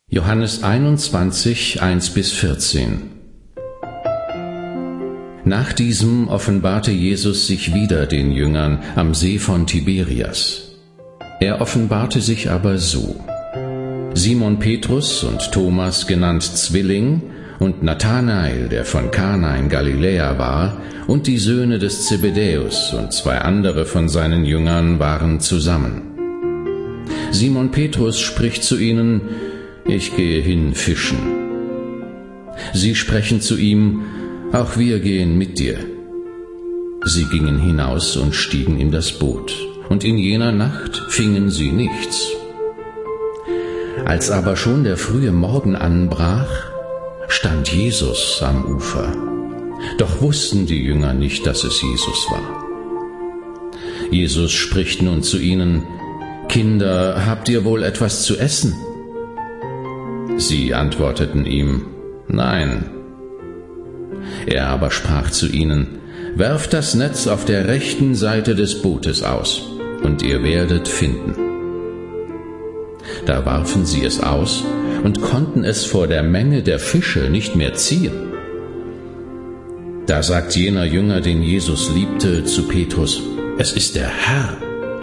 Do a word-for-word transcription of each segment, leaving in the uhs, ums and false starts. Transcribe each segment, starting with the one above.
Johannes einundzwanzig, eins bis vierzehn. Nach diesem offenbarte Jesus sich wieder den Jüngern am See von Tiberias. Er offenbarte sich aber so: Simon Petrus und Thomas, genannt Zwilling, und Nathanael, der von Kana in Galiläa war, und die Söhne des Zebedäus und zwei andere von seinen Jüngern waren zusammen. Simon Petrus spricht zu ihnen: Ich gehe hin fischen. Sie sprechen zu ihm: Auch wir gehen mit dir. Sie gingen hinaus und stiegen in das Boot, und in jener Nacht fingen sie nichts. Als aber schon der frühe Morgen anbrach, stand Jesus am Ufer. Doch wussten die Jünger nicht, dass es Jesus war. Jesus spricht nun zu ihnen: Kinder, habt ihr wohl etwas zu essen? Sie antworteten ihm: Nein. Er aber sprach zu ihnen: Werft das Netz auf der rechten Seite des Bootes aus, und ihr werdet finden. Da warfen sie es aus und konnten es vor der Menge der Fische nicht mehr ziehen. Da sagt jener Jünger, den Jesus liebte, zu Petrus: Es ist der Herr.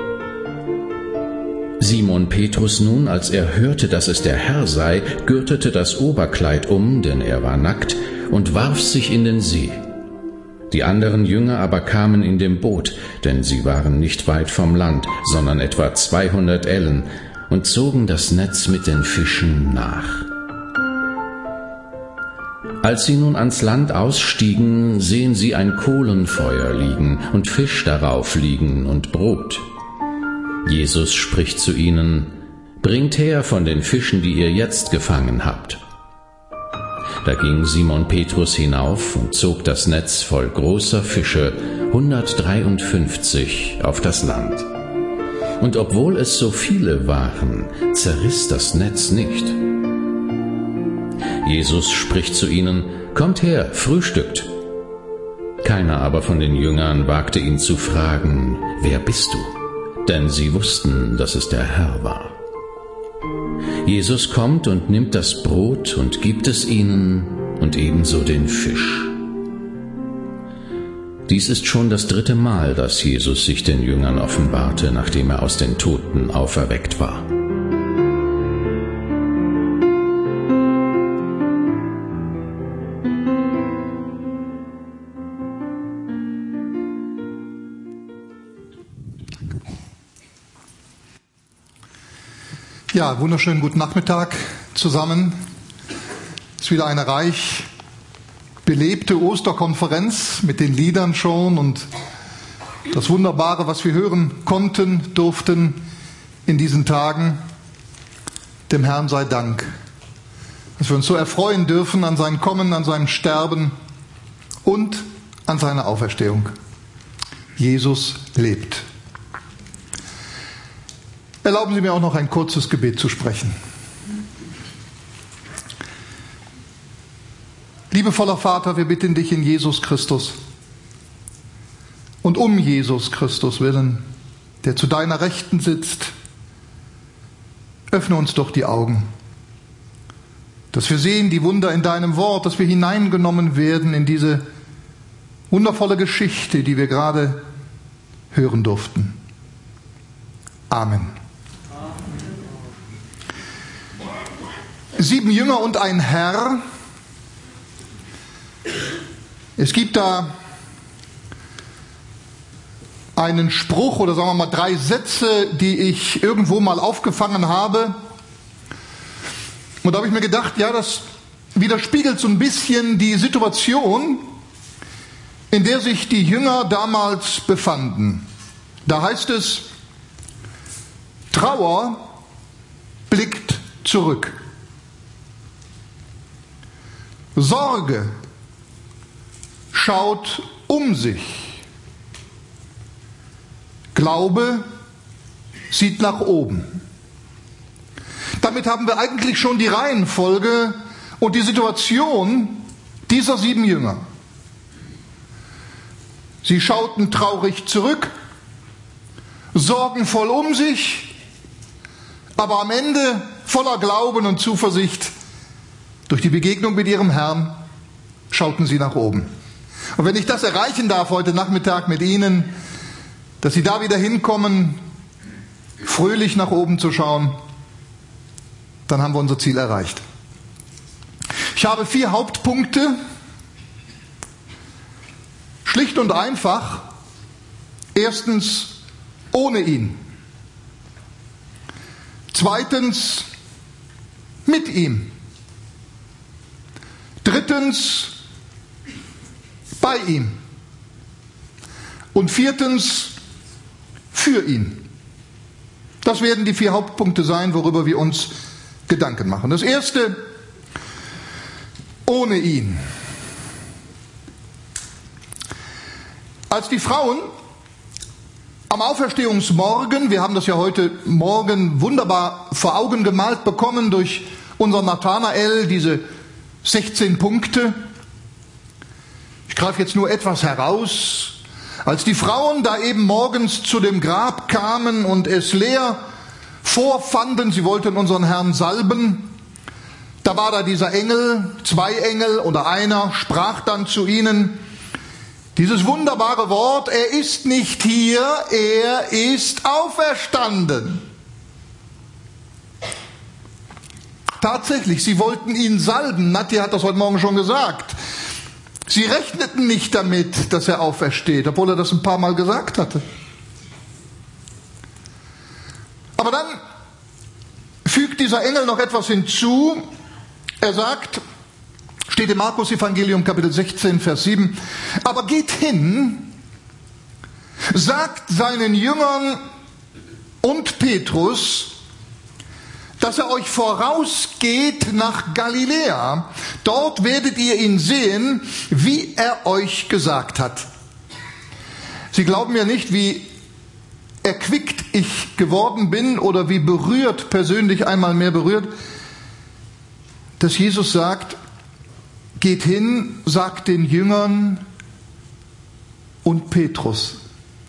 Simon Petrus nun, als er hörte, dass es der Herr sei, gürtete das Oberkleid um, denn er war nackt, und warf sich in den See. Die anderen Jünger aber kamen in dem Boot, denn sie waren nicht weit vom Land, sondern etwa zweihundert Ellen, und zogen das Netz mit den Fischen nach. Als sie nun ans Land ausstiegen, sehen sie ein Kohlenfeuer liegen und Fisch darauf liegen und Brot. Jesus spricht zu ihnen: Bringt her von den Fischen, die ihr jetzt gefangen habt. Da ging Simon Petrus hinauf und zog das Netz voll großer Fische, hundertdreiundfünfzig, auf das Land. Und obwohl es so viele waren, zerriss das Netz nicht. Jesus spricht zu ihnen: Kommt her, frühstückt. Keiner aber von den Jüngern wagte ihn zu fragen: Wer bist du? Denn sie wussten, dass es der Herr war. Jesus kommt und nimmt das Brot und gibt es ihnen, und ebenso den Fisch. Dies ist schon das dritte Mal, dass Jesus sich den Jüngern offenbarte, nachdem er aus den Toten auferweckt war. Ja, wunderschönen guten Nachmittag zusammen. Es ist wieder eine reich belebte Osterkonferenz mit den Liedern schon und das Wunderbare, was wir hören konnten, durften in diesen Tagen. Dem Herrn sei Dank, dass wir uns so erfreuen dürfen an sein Kommen, an seinem Sterben und an seiner Auferstehung. Jesus lebt. Erlauben Sie mir auch noch ein kurzes Gebet zu sprechen. Liebevoller Vater, wir bitten dich in Jesus Christus und um Jesus Christus willen, der zu deiner Rechten sitzt, öffne uns doch die Augen, dass wir sehen die Wunder in deinem Wort, dass wir hineingenommen werden in diese wundervolle Geschichte, die wir gerade hören durften. Amen. Sieben Jünger und ein Herr. Es gibt da einen Spruch oder sagen wir mal drei Sätze, die ich irgendwo mal aufgefangen habe. Und da habe ich mir gedacht, ja, das widerspiegelt so ein bisschen die Situation, in der sich die Jünger damals befanden. Da heißt es: Trauer blickt zurück. Sorge schaut um sich. Glaube sieht nach oben. Damit haben wir eigentlich schon die Reihenfolge und die Situation dieser sieben Jünger. Sie schauten traurig zurück, sorgenvoll um sich, aber am Ende voller Glauben und Zuversicht, durch die Begegnung mit ihrem Herrn, schauten sie nach oben. Und wenn ich das erreichen darf heute Nachmittag mit Ihnen, dass Sie da wieder hinkommen, fröhlich nach oben zu schauen, dann haben wir unser Ziel erreicht. Ich habe vier Hauptpunkte. Schlicht und einfach. Erstens, ohne ihn. Zweitens, mit ihm. Drittens, bei ihm. Und viertens, für ihn. Das werden die vier Hauptpunkte sein, worüber wir uns Gedanken machen. Das erste, ohne ihn. Als die Frauen am Auferstehungsmorgen, wir haben das ja heute Morgen wunderbar vor Augen gemalt bekommen durch unseren Nathanael, diese sechzehn Punkte. Ich greife jetzt nur etwas heraus. Als die Frauen da eben morgens zu dem Grab kamen und es leer vorfanden, sie wollten unseren Herrn salben, da war da dieser Engel, zwei Engel oder einer, sprach dann zu ihnen dieses wunderbare Wort, er ist nicht hier, er ist auferstanden. Tatsächlich, sie wollten ihn salben. Nadja hat das heute Morgen schon gesagt. Sie rechneten nicht damit, dass er aufersteht, obwohl er das ein paar Mal gesagt hatte. Aber dann fügt dieser Engel noch etwas hinzu. Er sagt, steht im Markus Evangelium Kapitel sechzehn, Vers sieben, aber geht hin, sagt seinen Jüngern und Petrus, dass er euch vorausgeht nach Galiläa. Dort werdet ihr ihn sehen, wie er euch gesagt hat. Sie glauben ja nicht, wie erquickt ich geworden bin oder wie berührt, persönlich einmal mehr berührt, dass Jesus sagt, geht hin, sagt den Jüngern und Petrus.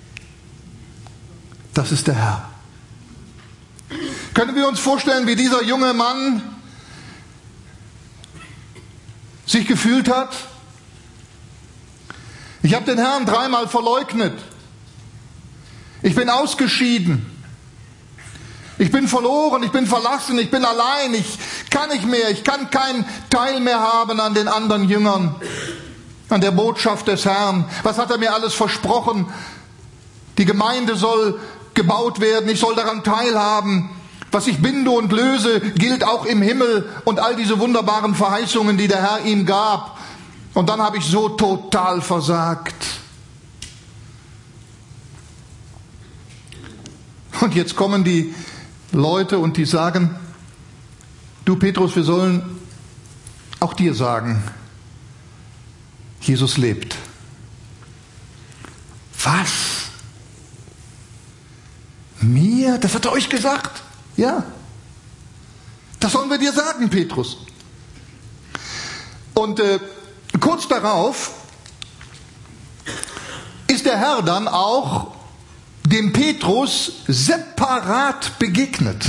Das ist der Herr. Können wir uns vorstellen, wie dieser junge Mann sich gefühlt hat? Ich habe den Herrn dreimal verleugnet. Ich bin ausgeschieden. Ich bin verloren, ich bin verlassen, ich bin allein, ich kann nicht mehr, ich kann keinen Teil mehr haben an den anderen Jüngern, an der Botschaft des Herrn. Was hat er mir alles versprochen? Die Gemeinde soll gebaut werden, ich soll daran teilhaben. Was ich binde und löse, gilt auch im Himmel und all diese wunderbaren Verheißungen, die der Herr ihm gab. Und dann habe ich so total versagt. Und jetzt kommen die Leute und die sagen, du Petrus, wir sollen auch dir sagen, Jesus lebt. Was? Mir? Das hat er euch gesagt? Ja. Das sollen wir dir sagen, Petrus. Und äh, kurz darauf ist der Herr dann auch dem Petrus separat begegnet.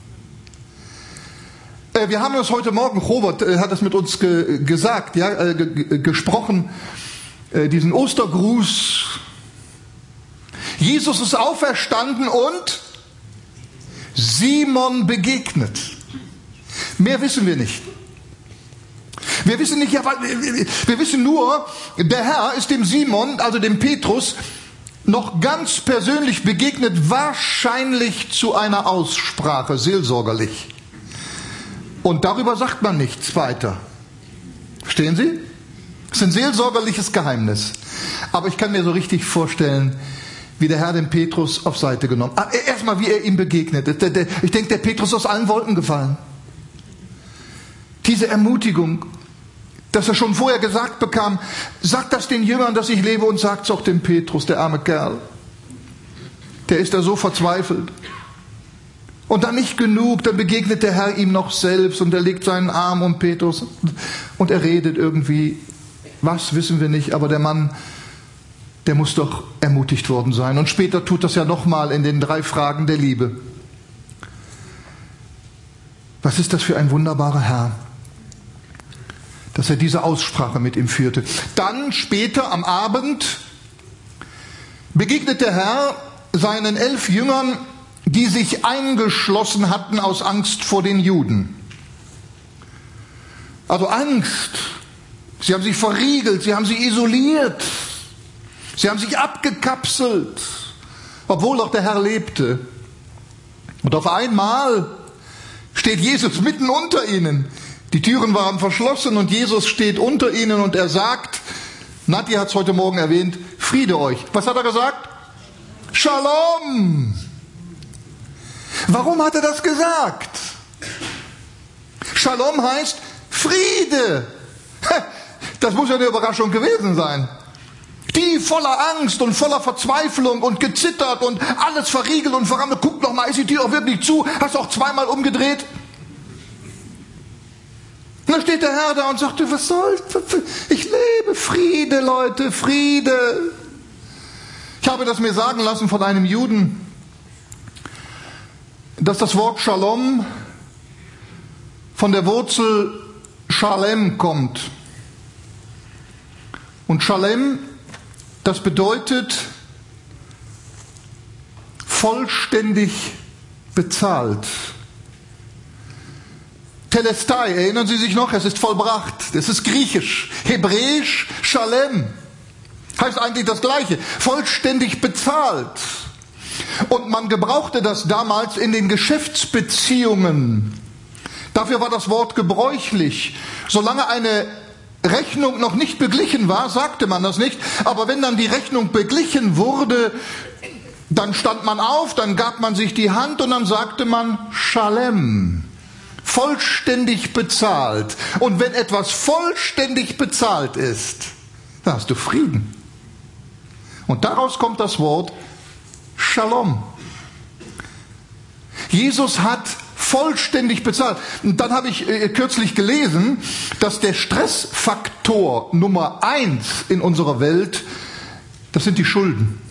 Äh, wir haben uns heute Morgen, Robert äh, hat es mit uns ge gesagt, ja, äh, ge gesprochen, äh, diesen Ostergruß. Jesus ist auferstanden und Simon begegnet. Mehr wissen wir nicht. Wir wissen nicht, ja, wir wissen nur, der Herr ist dem Simon, also dem Petrus, noch ganz persönlich begegnet, wahrscheinlich zu einer Aussprache, seelsorgerlich. Und darüber sagt man nichts weiter. Verstehen Sie? Das ist ein seelsorgerliches Geheimnis. Aber ich kann mir so richtig vorstellen, wie der Herr den Petrus auf Seite genommen hat. Erstmal, wie er ihm begegnet. Ich denke, der Petrus ist aus allen Wolken gefallen. Diese Ermutigung, dass er schon vorher gesagt bekam, sagt das den Jüngern, dass ich lebe, und sagt es auch dem Petrus, der arme Kerl. Der ist da so verzweifelt. Und dann nicht genug, dann begegnet der Herr ihm noch selbst und er legt seinen Arm um Petrus und er redet irgendwie, was wissen wir nicht, aber der Mann, der muss doch ermutigt worden sein. Und später tut das ja nochmal in den drei Fragen der Liebe. Was ist das für ein wunderbarer Herr, dass er diese Aussprache mit ihm führte. Dann später am Abend begegnet der Herr seinen elf Jüngern, die sich eingeschlossen hatten aus Angst vor den Juden. Also Angst. Sie haben sich verriegelt, sie haben sich isoliert, sie haben sich abgekapselt, obwohl doch der Herr lebte. Und auf einmal steht Jesus mitten unter ihnen. Die Türen waren verschlossen und Jesus steht unter ihnen und er sagt, Nati hat es heute Morgen erwähnt, Friede euch. Was hat er gesagt? Shalom. Warum hat er das gesagt? Shalom heißt Friede. Das muss ja eine Überraschung gewesen sein. Die voller Angst und voller Verzweiflung und gezittert und alles verriegelt und verrammelt. Guck noch mal, ist die Tür auch wirklich zu? Hast du auch zweimal umgedreht? Und dann steht der Herr da und sagt, was soll's? Ich lebe. Friede, Leute, Friede. Ich habe das mir sagen lassen von einem Juden, dass das Wort Shalom von der Wurzel Shalem kommt. Und Shalem, das bedeutet vollständig bezahlt. Telestai, erinnern Sie sich noch? Es ist vollbracht. Das ist griechisch. Hebräisch, Shalem. Heißt eigentlich das Gleiche. Vollständig bezahlt. Und man gebrauchte das damals in den Geschäftsbeziehungen. Dafür war das Wort gebräuchlich. Solange eine Rechnung noch nicht beglichen war, sagte man das nicht. Aber wenn dann die Rechnung beglichen wurde, dann stand man auf, dann gab man sich die Hand und dann sagte man Shalem. Vollständig bezahlt. Und wenn etwas vollständig bezahlt ist, dann hast du Frieden. Und daraus kommt das Wort Shalom. Jesus hat vollständig bezahlt. Und dann habe ich äh, kürzlich gelesen, dass der Stressfaktor Nummer eins in unserer Welt, das sind die Schulden.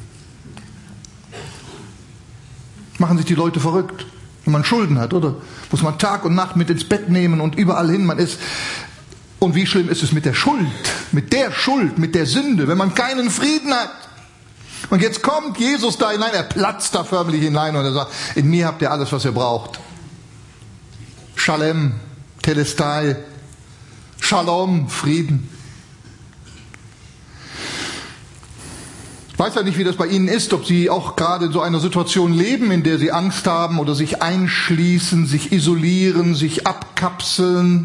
Machen sich die Leute verrückt, wenn man Schulden hat, oder? Muss man Tag und Nacht mit ins Bett nehmen und überall hin man ist. Und wie schlimm ist es mit der Schuld, mit der Schuld, mit der Sünde, wenn man keinen Frieden hat. Und jetzt kommt Jesus da hinein, er platzt da förmlich hinein und er sagt, in mir habt ihr alles, was ihr braucht. Shalem, Telestai, Shalom, Frieden. Ich weiß ja nicht, wie das bei Ihnen ist, ob Sie auch gerade in so einer Situation leben, in der Sie Angst haben oder sich einschließen, sich isolieren, sich abkapseln.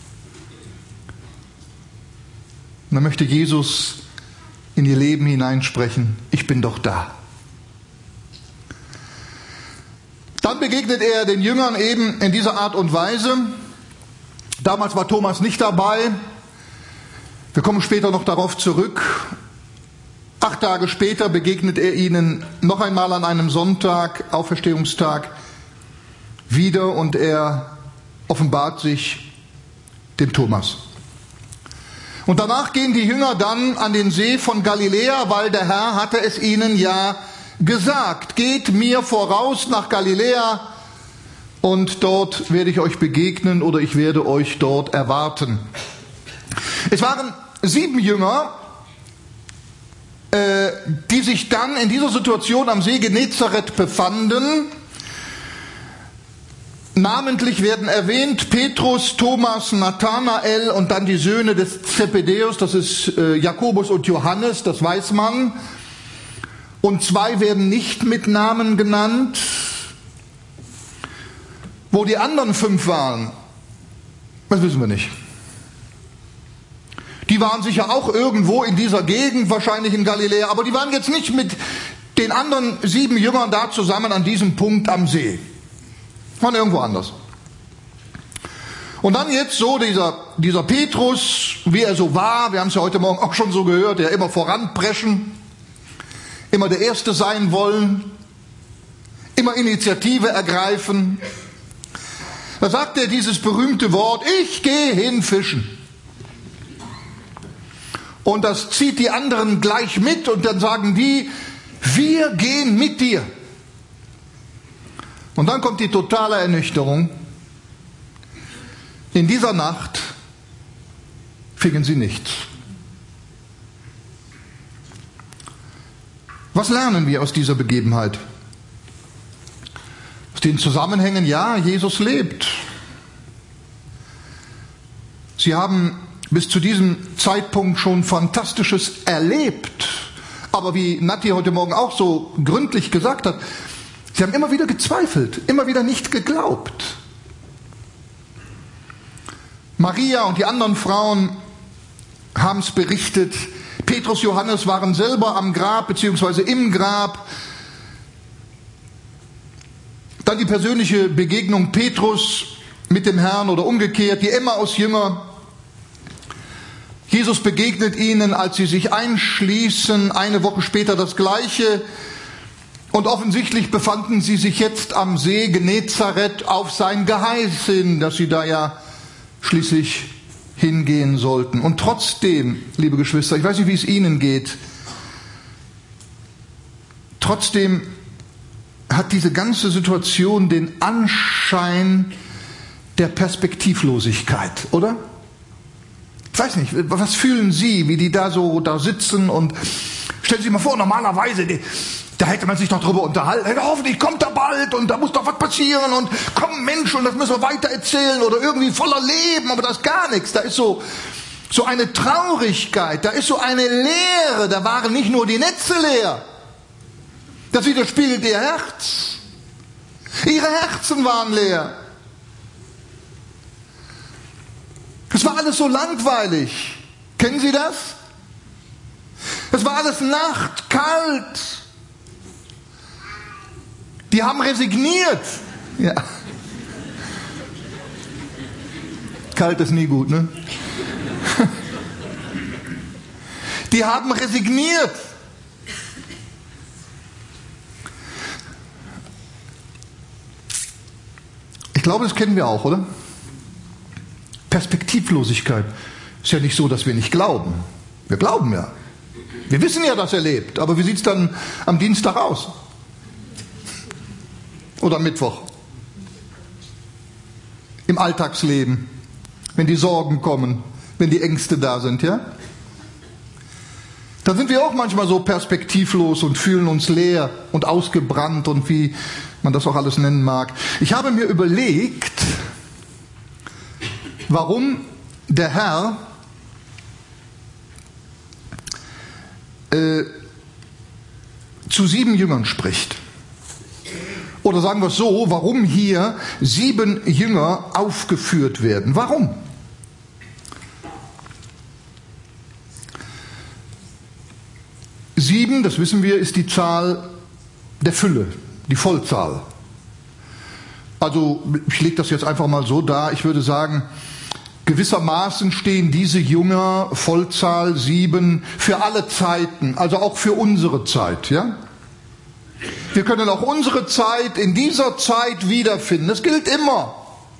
Und dann möchte Jesus in Ihr Leben hineinsprechen, ich bin doch da. Dann begegnet er den Jüngern eben in dieser Art und Weise. Damals war Thomas nicht dabei. Wir kommen später noch darauf zurück. Acht Tage später begegnet er ihnen noch einmal an einem Sonntag, Auferstehungstag, wieder und er offenbart sich dem Thomas. Und danach gehen die Jünger dann an den See von Galiläa, weil der Herr hatte es ihnen ja gesagt, geht mir voraus nach Galiläa und dort werde ich euch begegnen oder ich werde euch dort erwarten. Es waren sieben Jünger, äh, die sich dann in dieser Situation am See Genezareth befanden. Namentlich werden erwähnt Petrus, Thomas, Nathanael und dann die Söhne des Zebedäus, das ist äh, Jakobus und Johannes, das weiß man. Und zwei werden nicht mit Namen genannt. Wo die anderen fünf waren, das wissen wir nicht. Die waren sicher auch irgendwo in dieser Gegend, wahrscheinlich in Galiläa, aber die waren jetzt nicht mit den anderen sieben Jüngern da zusammen an diesem Punkt am See. Waren irgendwo anders. Und dann jetzt so dieser, dieser Petrus, wie er so war, wir haben es ja heute Morgen auch schon so gehört, der immer voranpreschen, immer der Erste sein wollen, immer Initiative ergreifen. Da sagt er dieses berühmte Wort, ich gehe hin fischen. Und das zieht die anderen gleich mit und dann sagen die, wir gehen mit dir. Und dann kommt die totale Ernüchterung. In dieser Nacht fingen sie nichts. Was lernen wir aus dieser Begebenheit? Aus den Zusammenhängen, ja, Jesus lebt. Sie haben bis zu diesem Zeitpunkt schon Fantastisches erlebt. Aber wie Nati heute Morgen auch so gründlich gesagt hat, sie haben immer wieder gezweifelt, immer wieder nicht geglaubt. Maria und die anderen Frauen haben es berichtet. Petrus, Johannes waren selber am Grab bzw. im Grab. Dann die persönliche Begegnung Petrus mit dem Herrn oder umgekehrt, die Emmaus-Jünger. Jesus begegnet ihnen, als sie sich einschließen, eine Woche später das Gleiche. Und offensichtlich befanden sie sich jetzt am See Genezareth auf sein Geheiß hin, dass sie da ja schließlich hingehen sollten. Und trotzdem, liebe Geschwister, ich weiß nicht, wie es Ihnen geht, trotzdem hat diese ganze Situation den Anschein der Perspektivlosigkeit, oder? Ich weiß nicht, was fühlen Sie, wie die da so da sitzen und stellen Sie sich mal vor, normalerweise, die, da hätte man sich doch drüber unterhalten, hey, hoffentlich kommt er bald und da muss doch was passieren und komm Mensch und das müssen wir weiter erzählen oder irgendwie voller Leben, aber da ist gar nichts, da ist so, so eine Traurigkeit, da ist so eine Leere, da waren nicht nur die Netze leer, das widerspiegelt ihr Herz, ihre Herzen waren leer. Es war alles so langweilig. Kennen Sie das? Es war alles Nacht, kalt. Die haben resigniert. Ja. Kalt ist nie gut, ne? Die haben resigniert. Ich glaube, das kennen wir auch, oder? Perspektivlosigkeit. Ist ja nicht so, dass wir nicht glauben. Wir glauben ja. Wir wissen ja, dass er lebt. Aber wie sieht es dann am Dienstag aus? Oder am Mittwoch? Im Alltagsleben. Wenn die Sorgen kommen, wenn die Ängste da sind, ja? Dann sind wir auch manchmal so perspektivlos und fühlen uns leer und ausgebrannt und wie man das auch alles nennen mag. Ich habe mir überlegt, warum der Herr äh, zu sieben Jüngern spricht. Oder sagen wir es so, warum hier sieben Jünger aufgeführt werden. Warum? Sieben, das wissen wir, ist die Zahl der Fülle, die Vollzahl. Also ich lege das jetzt einfach mal so dar, ich würde sagen, gewissermaßen stehen diese Jünger, Vollzahl sieben, für alle Zeiten, also auch für unsere Zeit, ja? Wir können auch unsere Zeit in dieser Zeit wiederfinden. Das gilt immer.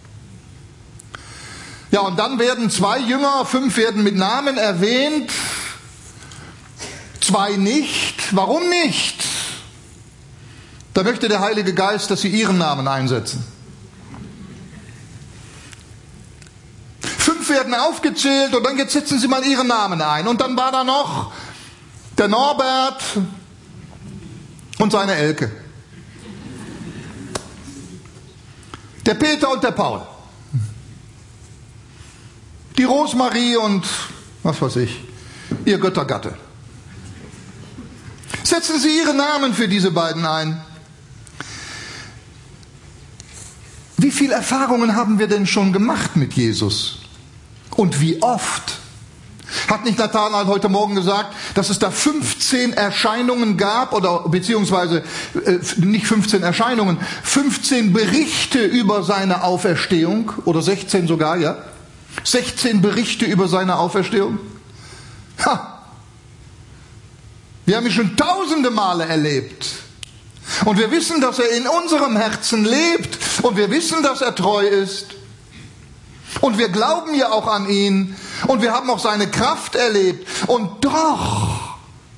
Ja, und dann werden zwei Jünger, fünf werden mit Namen erwähnt, zwei nicht. Warum nicht? Da möchte der Heilige Geist, dass sie ihren Namen einsetzen. Fünf werden aufgezählt und dann jetzt setzen sie mal ihren Namen ein. Und dann war da noch der Norbert und seine Elke. Der Peter und der Paul. Die Rosmarie und was weiß ich, ihr Göttergatte. Setzen Sie Ihre Namen für diese beiden ein. Wie viele Erfahrungen haben wir denn schon gemacht mit Jesus? Und wie oft? Hat nicht Nathanael heute Morgen gesagt, dass es da fünfzehn Erscheinungen gab, oder beziehungsweise äh, nicht fünfzehn Erscheinungen, fünfzehn Berichte über seine Auferstehung, oder sechzehn sogar, ja? sechzehn Berichte über seine Auferstehung. Ha! Wir haben ihn schon tausende Male erlebt. Und wir wissen, dass er in unserem Herzen lebt. Und wir wissen, dass er treu ist. Und wir glauben ja auch an ihn. Und wir haben auch seine Kraft erlebt. Und doch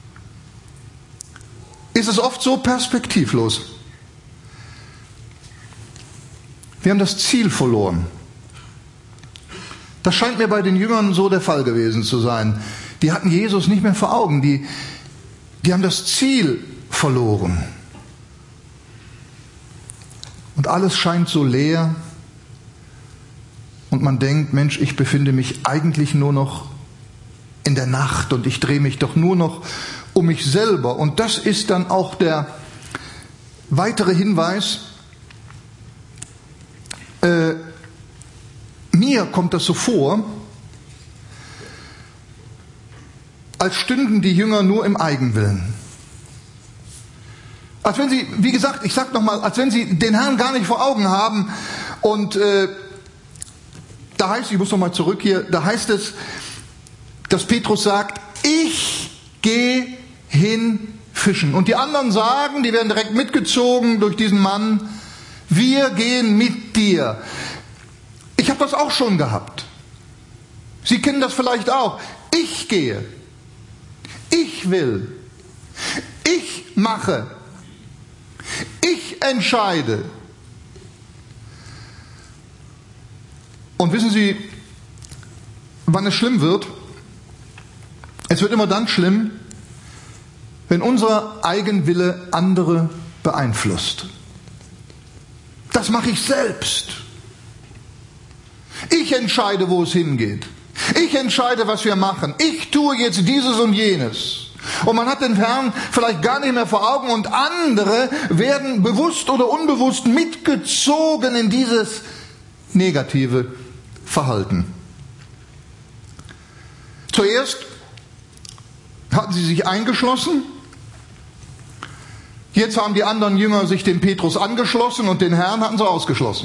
ist es oft so perspektivlos. Wir haben das Ziel verloren. Das scheint mir bei den Jüngern so der Fall gewesen zu sein. Die hatten Jesus nicht mehr vor Augen. Die, die haben das Ziel verloren. Und alles scheint so leer. Und man denkt, Mensch, ich befinde mich eigentlich nur noch in der Nacht und ich drehe mich doch nur noch um mich selber. Und das ist dann auch der weitere Hinweis. Äh, mir kommt das so vor, als stünden die Jünger nur im Eigenwillen. Als wenn sie, wie gesagt, ich sage nochmal, als wenn sie den Herrn gar nicht vor Augen haben. Und äh, da heißt, ich muss nochmal zurück hier, da heißt es, dass Petrus sagt, ich gehe hin fischen. Und die anderen sagen, die werden direkt mitgezogen durch diesen Mann, wir gehen mit dir. Ich habe das auch schon gehabt. Sie kennen das vielleicht auch. Ich gehe. Ich will. Ich mache. Ich entscheide. Und wissen Sie, wann es schlimm wird? Es wird immer dann schlimm, wenn unser Eigenwille andere beeinflusst. Das mache ich selbst. Ich entscheide, wo es hingeht. Ich entscheide, was wir machen. Ich tue jetzt dieses und jenes. Und man hat den Herrn vielleicht gar nicht mehr vor Augen und andere werden bewusst oder unbewusst mitgezogen in dieses negative Verhalten. Zuerst hatten sie sich eingeschlossen. Jetzt haben die anderen Jünger sich dem Petrus angeschlossen und den Herrn hatten sie ausgeschlossen.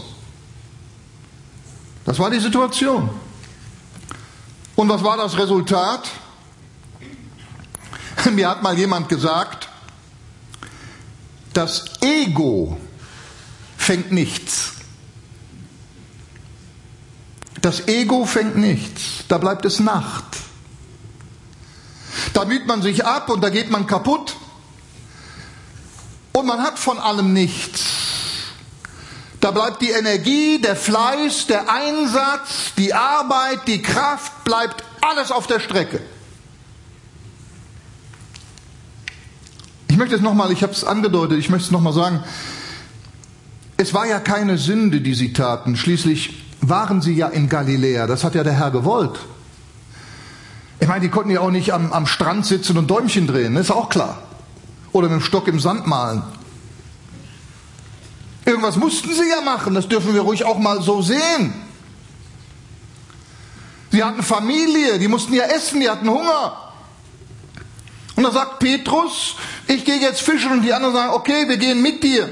Das war die Situation. Und was war das Resultat? Mir hat mal jemand gesagt, das Ego fängt nichts. Das Ego fängt nichts. Da bleibt es Nacht. Da müht man sich ab und da geht man kaputt. Und man hat von allem nichts. Da bleibt die Energie, der Fleiß, der Einsatz, die Arbeit, die Kraft, bleibt alles auf der Strecke. Ich möchte es nochmal, ich habe es angedeutet, ich möchte es nochmal sagen, es war ja keine Sünde, die sie taten. Schließlich waren sie ja in Galiläa, das hat ja der Herr gewollt. Ich meine, die konnten ja auch nicht am, am Strand sitzen und Däumchen drehen, das ist auch klar. Oder mit dem Stock im Sand malen. Irgendwas mussten sie ja machen, das dürfen wir ruhig auch mal so sehen. Sie hatten Familie, die mussten ja essen, die hatten Hunger. Und da sagt Petrus, ich gehe jetzt fischen, und die anderen sagen, okay, wir gehen mit dir.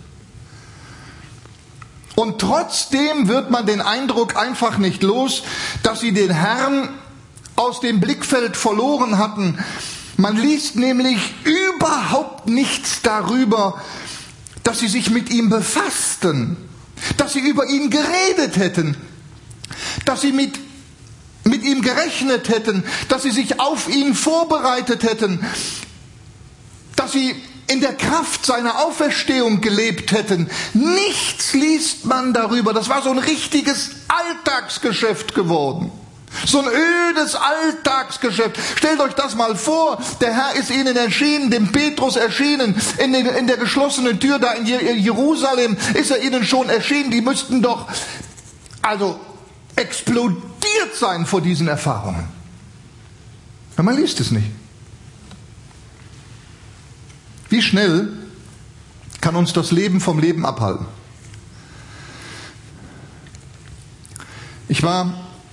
Und trotzdem wird man den Eindruck einfach nicht los, dass sie den Herrn aus dem Blickfeld verloren hatten. Man liest nämlich überhaupt nichts darüber, dass sie sich mit ihm befassten, dass sie über ihn geredet hätten, dass sie mit, mit ihm gerechnet hätten, dass sie sich auf ihn vorbereitet hätten, dass sie in der Kraft seiner Auferstehung gelebt hätten. Nichts liest man darüber. Das war so ein richtiges Alltagsgeschäft geworden. So ein ödes Alltagsgeschäft. Stellt euch das mal vor, der Herr ist ihnen erschienen, dem Petrus erschienen, in, den, in der geschlossenen Tür da in Jerusalem ist er ihnen schon erschienen. Die müssten doch also explodiert sein vor diesen Erfahrungen. Aber man liest es nicht. Wie schnell kann uns das Leben vom Leben abhalten? Ich war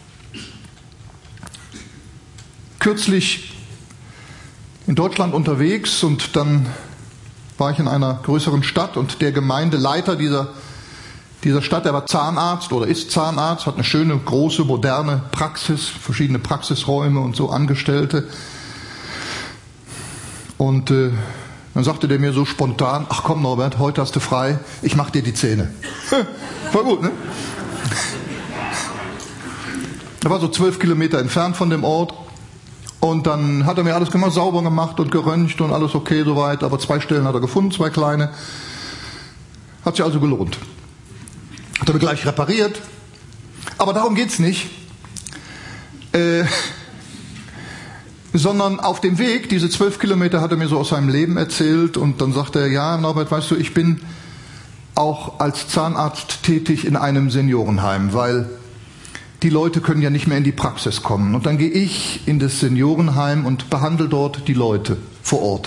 kürzlich in Deutschland unterwegs und dann war ich in einer größeren Stadt und der Gemeindeleiter dieser, dieser Stadt, der war Zahnarzt oder ist Zahnarzt, hat eine schöne, große, moderne Praxis, verschiedene Praxisräume und so Angestellte. Und äh, dann sagte der mir so spontan, ach komm Norbert, heute hast du frei, ich mach dir die Zähne. War gut, ne? Er war so zwölf Kilometer entfernt von dem Ort. Und dann hat er mir alles gemacht, sauber gemacht und geröntgt und alles okay soweit. Aber zwei Stellen hat er gefunden, zwei kleine. Hat sich also gelohnt. Hat er mir gleich repariert. Aber darum geht's nicht. Äh, sondern auf dem Weg, diese zwölf Kilometer hat er mir so aus seinem Leben erzählt und dann sagte er, ja Norbert, weißt du, ich bin auch als Zahnarzt tätig in einem Seniorenheim, weil die Leute können ja nicht mehr in die Praxis kommen. Und dann gehe ich in das Seniorenheim und behandle dort die Leute vor Ort.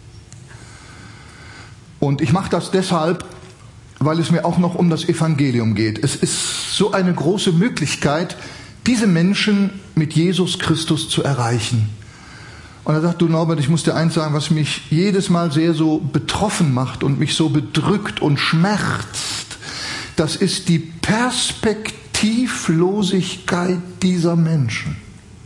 Und ich mache das deshalb, weil es mir auch noch um das Evangelium geht. Es ist so eine große Möglichkeit, diese Menschen mit Jesus Christus zu erreichen. Und er sagt, du Norbert, ich muss dir eins sagen, was mich jedes Mal sehr so betroffen macht und mich so bedrückt und schmerzt, das ist die Perspektivlosigkeit dieser Menschen.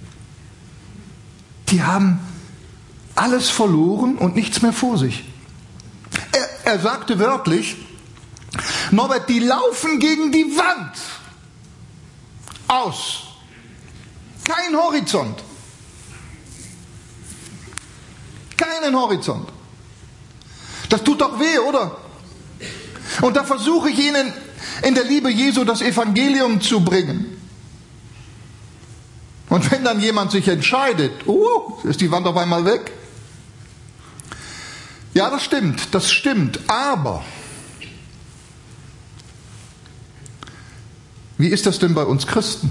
Die haben alles verloren und nichts mehr vor sich. Er, er sagte wörtlich, Norbert, die laufen gegen die Wand. Aus. Kein Horizont. Keinen Horizont. Das tut doch weh, oder? Und da versuche ich Ihnen in der Liebe Jesu das Evangelium zu bringen. Und wenn dann jemand sich entscheidet, uh, ist die Wand auf einmal weg. Ja, das stimmt, das stimmt. Aber wie ist das denn bei uns Christen?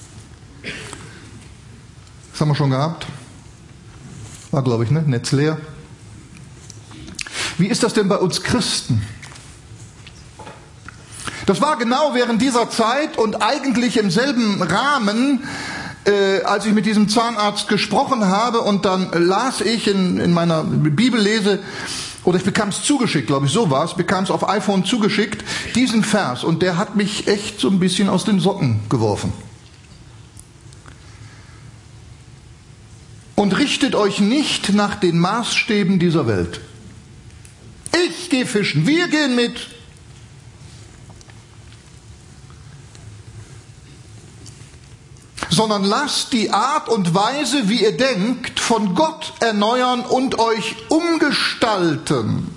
Das haben wir schon gehabt. War, glaube ich, ne? Netz leer. Wie ist das denn bei uns Christen? Das war genau während dieser Zeit und eigentlich im selben Rahmen, äh, als ich mit diesem Zahnarzt gesprochen habe und dann las ich in, in meiner Bibellese, oder ich bekam es zugeschickt, glaube ich, so war es, bekam es auf iPhone zugeschickt, diesen Vers, und der hat mich echt so ein bisschen aus den Socken geworfen. Und richtet euch nicht nach den Maßstäben dieser Welt. Ich gehe fischen, wir gehen mit. Sondern lasst die Art und Weise, wie ihr denkt, von Gott erneuern und euch umgestalten.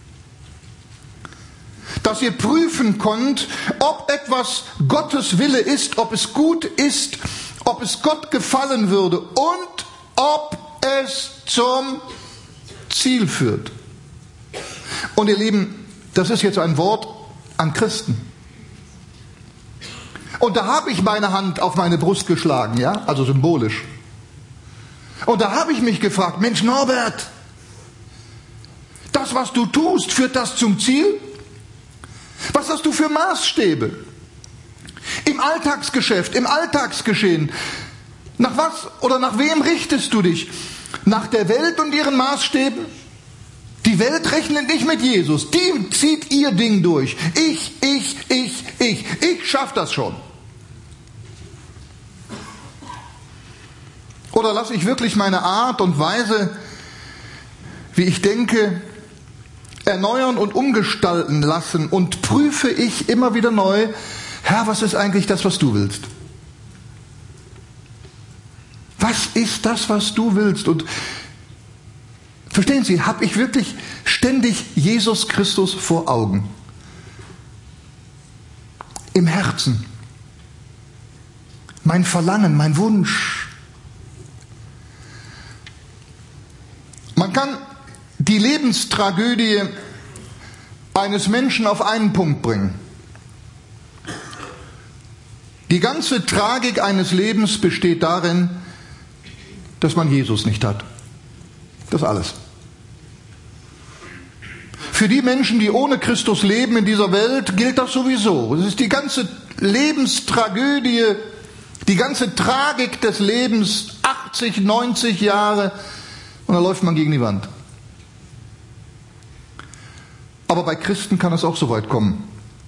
Dass ihr prüfen könnt, ob etwas Gottes Wille ist, ob es gut ist, ob es Gott gefallen würde und ob es zum Ziel führt. Und ihr Lieben, das ist jetzt ein Wort an Christen. Und da habe ich meine Hand auf meine Brust geschlagen, ja, also symbolisch. Und da habe ich mich gefragt, Mensch Norbert, das, was du tust, führt das zum Ziel? Was hast du für Maßstäbe? Im Alltagsgeschäft, im Alltagsgeschehen. Nach was oder nach wem richtest du dich? Nach der Welt und ihren Maßstäben? Die Welt rechnet nicht mit Jesus. Die zieht ihr Ding durch. Ich, ich, ich, ich. Ich schaff das schon. Oder lasse ich wirklich meine Art und Weise, wie ich denke, erneuern und umgestalten lassen und prüfe ich immer wieder neu, Herr, was ist eigentlich das, was du willst? Was ist das, was du willst? Und verstehen Sie, habe ich wirklich ständig Jesus Christus vor Augen? Im Herzen. Mein Verlangen, mein Wunsch. Man kann die Lebenstragödie eines Menschen auf einen Punkt bringen. Die ganze Tragik eines Lebens besteht darin, dass man Jesus nicht hat. Das alles. Für die Menschen, die ohne Christus leben in dieser Welt, gilt das sowieso. Es ist die ganze Lebenstragödie, die ganze Tragik des Lebens, achtzig, neunzig Jahre, und da läuft man gegen die Wand. Aber bei Christen kann es auch so weit kommen.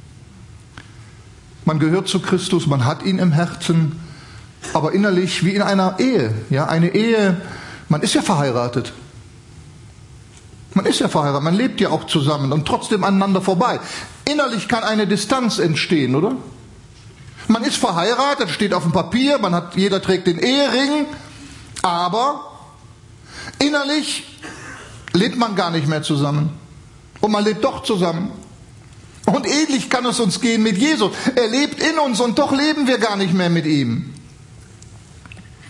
Man gehört zu Christus, man hat ihn im Herzen, aber innerlich wie in einer Ehe. Ja, eine Ehe, man ist ja verheiratet. Man ist ja verheiratet, man lebt ja auch zusammen und trotzdem aneinander vorbei. Innerlich kann eine Distanz entstehen, oder? Man ist verheiratet, steht auf dem Papier, man hat, jeder trägt den Ehering, aber innerlich lebt man gar nicht mehr zusammen. Und man lebt doch zusammen. Und ähnlich kann es uns gehen mit Jesus. Er lebt in uns und doch leben wir gar nicht mehr mit ihm.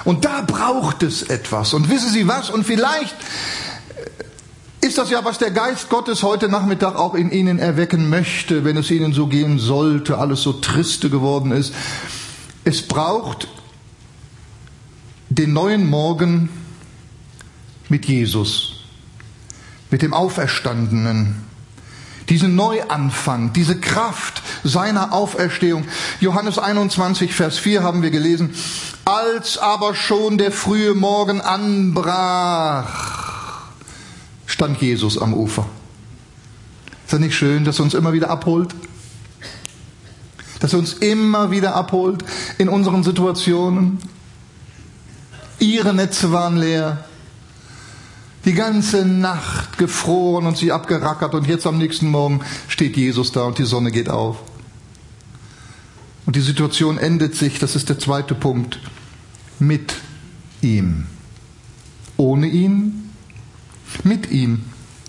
Und da braucht es etwas. Und wissen Sie was? Und vielleicht ist das ja, was der Geist Gottes heute Nachmittag auch in Ihnen erwecken möchte, wenn es Ihnen so gehen sollte, alles so triste geworden ist. Es braucht den neuen Morgen mit Jesus, mit dem Auferstandenen, diesen Neuanfang, diese Kraft seiner Auferstehung. Johannes einundzwanzig, Vers vier haben wir gelesen. Als aber schon der frühe Morgen anbrach, stand Jesus am Ufer. Ist das nicht schön, dass er uns immer wieder abholt? Dass er uns immer wieder abholt in unseren Situationen. Ihre Netze waren leer. Die ganze Nacht gefroren und sie abgerackert und jetzt am nächsten Morgen steht Jesus da und die Sonne geht auf. Und die Situation endet sich, das ist der zweite Punkt, mit ihm. Ohne ihn, mit ihm.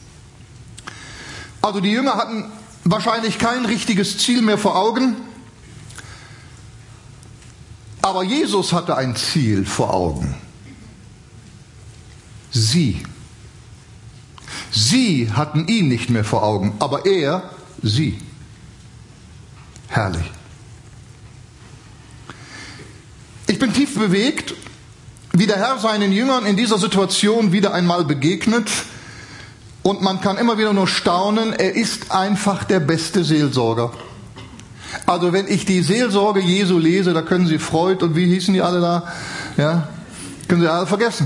Also die Jünger hatten wahrscheinlich kein richtiges Ziel mehr vor Augen, aber Jesus hatte ein Ziel vor Augen. Sie. Sie hatten ihn nicht mehr vor Augen, aber er, sie. Herrlich. Ich bin tief bewegt, wie der Herr seinen Jüngern in dieser Situation wieder einmal begegnet. Und man kann immer wieder nur staunen, er ist einfach der beste Seelsorger. Also wenn ich die Seelsorge Jesu lese, da können Sie Freud und wie hießen die alle da, ja, können Sie alle vergessen.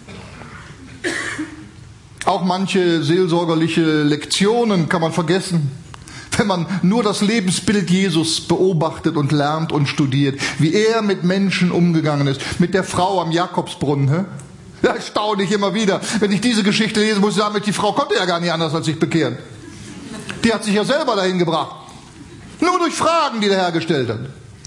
Auch manche seelsorgerliche Lektionen kann man vergessen, wenn man nur das Lebensbild Jesus beobachtet und lernt und studiert, wie er mit Menschen umgegangen ist, mit der Frau am Jakobsbrunnen. Hä? Ja, staune ich immer wieder. Wenn ich diese Geschichte lese, muss ich sagen, die Frau konnte ja gar nicht anders als sich bekehren. Die hat sich ja selber dahin gebracht. Nur durch Fragen, die der Herr gestellt hat.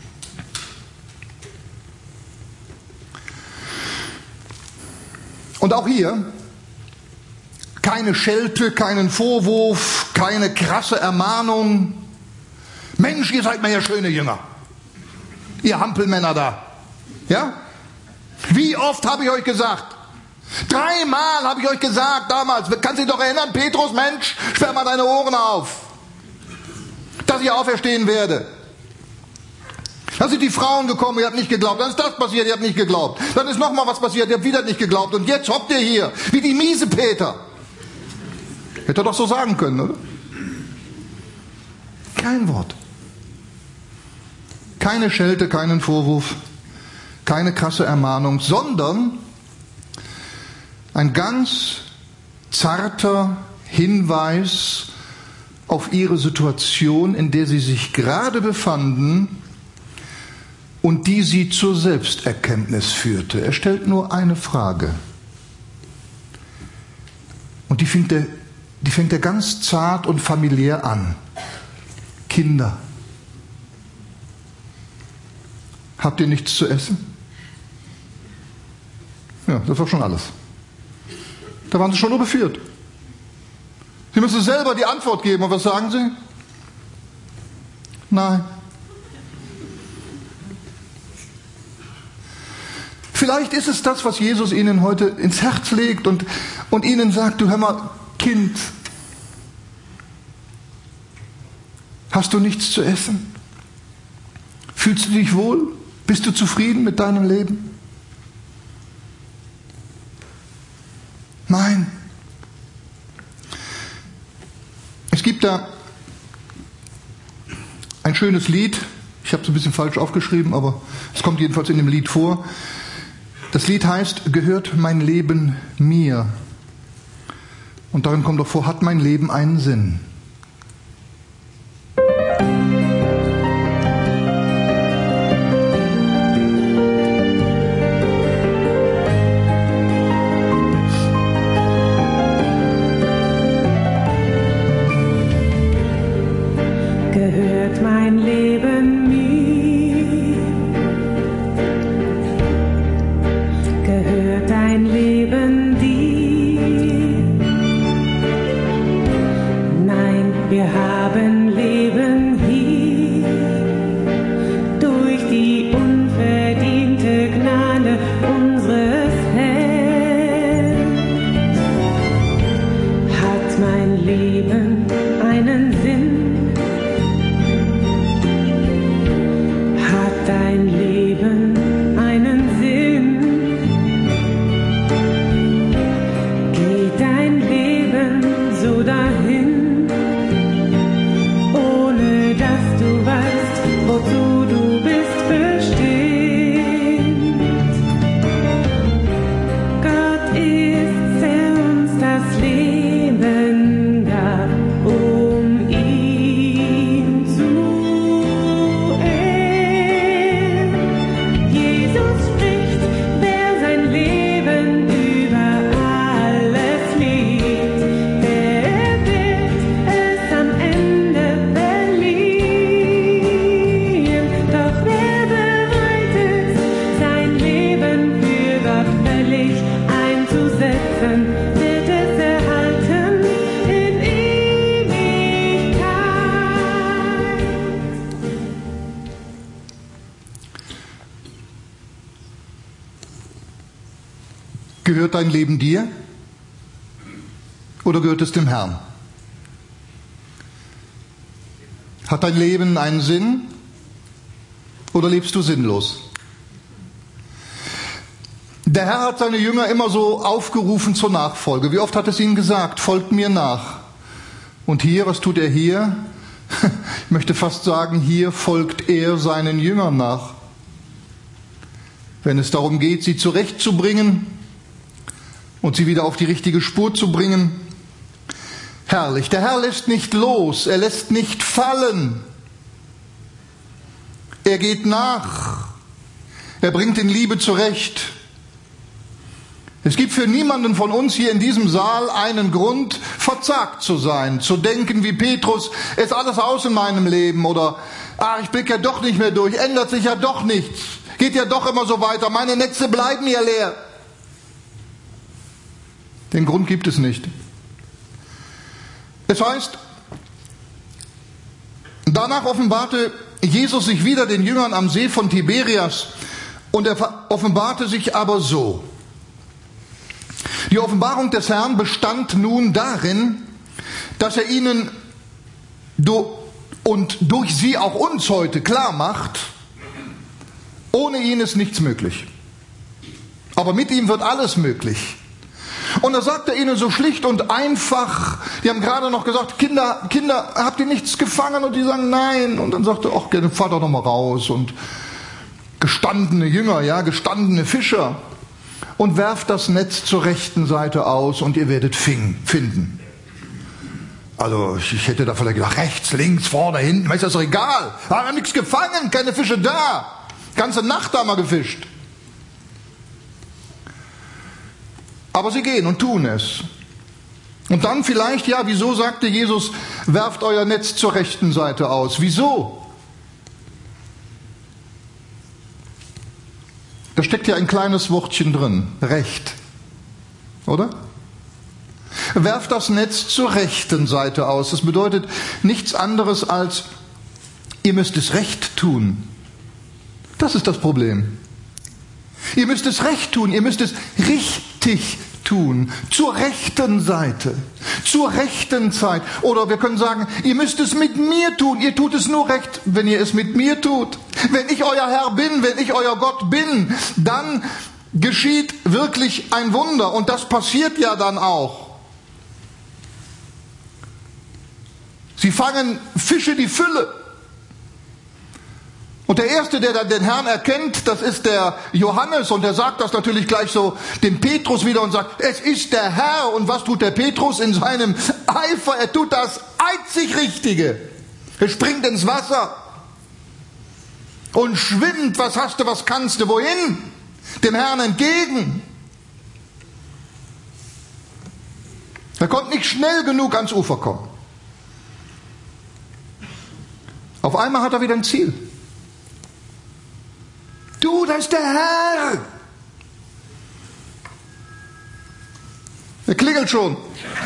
Und auch hier keine Schelte, keinen Vorwurf, keine krasse Ermahnung. Mensch, ihr seid mir ja schöne Jünger. Ihr Hampelmänner da. Ja? Wie oft habe ich euch gesagt? Dreimal habe ich euch gesagt damals. Kannst du dich doch erinnern, Petrus, Mensch, sperr mal deine Ohren auf. Dass ich auferstehen werde. Dann sind die Frauen gekommen, ihr habt nicht geglaubt. Dann ist das passiert, ihr habt nicht geglaubt. Dann ist nochmal was passiert, ihr habt wieder nicht geglaubt. Und jetzt hockt ihr hier, wie die miese Peter. Hätte er doch so sagen können, oder? Kein Wort. Keine Schelte, keinen Vorwurf, keine krasse Ermahnung, sondern ein ganz zarter Hinweis auf ihre Situation, in der sie sich gerade befanden und die sie zur Selbsterkenntnis führte. Er stellt nur eine Frage. Und die fängt er, die fängt er ganz zart und familiär an. Kinder, habt ihr nichts zu essen? Ja, das war schon alles. Da waren sie schon überführt. Sie müssen selber die Antwort geben. Und was sagen sie? Nein. Vielleicht ist es das, was Jesus ihnen heute ins Herz legt und, und ihnen sagt, du hör mal, Kind, hast du nichts zu essen? Fühlst du dich wohl? Bist du zufrieden mit deinem Leben? Nein. Es gibt da ein schönes Lied, ich habe es ein bisschen falsch aufgeschrieben, aber es kommt jedenfalls in dem Lied vor. Das Lied heißt, gehört mein Leben mir? Und darin kommt doch vor, hat mein Leben einen Sinn? Gehört mein Leben mir? Gehört dein Leben dir? Nein. Gehört dein Leben dir oder gehört es dem Herrn? Hat dein Leben einen Sinn oder lebst du sinnlos? Der Herr hat seine Jünger immer so aufgerufen zur Nachfolge. Wie oft hat es ihnen gesagt, folgt mir nach. Und hier, was tut er hier? Ich möchte fast sagen, hier folgt er seinen Jüngern nach. Wenn es darum geht, sie zurechtzubringen und sie wieder auf die richtige Spur zu bringen. Herrlich. Der Herr lässt nicht los, er lässt nicht fallen. Er geht nach. Er bringt in Liebe zurecht. Es gibt für niemanden von uns hier in diesem Saal einen Grund, verzagt zu sein, zu denken wie Petrus, ist alles aus in meinem Leben oder ah, ich blicke ja doch nicht mehr durch, ändert sich ja doch nichts, geht ja doch immer so weiter, meine Netze bleiben ja leer. Den Grund gibt es nicht. Es heißt, danach offenbarte Jesus sich wieder den Jüngern am See von Tiberias und er offenbarte sich aber so. Die Offenbarung des Herrn bestand nun darin, dass er ihnen und durch sie auch uns heute klar macht, ohne ihn ist nichts möglich. Aber mit ihm wird alles möglich. Und da sagt er ihnen so schlicht und einfach, die haben gerade noch gesagt, Kinder, Kinder, habt ihr nichts gefangen? Und die sagen, nein. Und dann sagt er, ach, fahr doch noch mal raus. Und gestandene Jünger, ja, gestandene Fischer. Und werft das Netz zur rechten Seite aus und ihr werdet finden. Also ich hätte da vielleicht gedacht, rechts, links, vorne, hinten, ist das doch egal. Wir haben nichts gefangen, keine Fische da. Ganze Nacht haben wir gefischt. Aber sie gehen und tun es. Und dann vielleicht, ja, wieso sagte Jesus, werft euer Netz zur rechten Seite aus? Wieso? Da steckt ja ein kleines Wortchen drin, Recht, oder? Werft das Netz zur rechten Seite aus. Das bedeutet nichts anderes als, ihr müsst es recht tun. Das ist das Problem. Ihr müsst es recht tun, ihr müsst es richtig tun, zur rechten Seite, zur rechten Zeit. Oder wir können sagen, ihr müsst es mit mir tun, ihr tut es nur recht, wenn ihr es mit mir tut. Wenn ich euer Herr bin, wenn ich euer Gott bin, dann geschieht wirklich ein Wunder und das passiert ja dann auch. Sie fangen Fische die Fülle. Und der Erste, der dann den Herrn erkennt, das ist der Johannes und der sagt das natürlich gleich so dem Petrus wieder und sagt, es ist der Herr. Und was tut der Petrus in seinem Eifer? Er tut das einzig Richtige. Er springt ins Wasser und schwimmt, was hast du, was kannst du, wohin? Dem Herrn entgegen. Er konnte nicht schnell genug ans Ufer kommen. Auf einmal hat er wieder ein Ziel. Du, das ist der Herr. Er klingelt schon.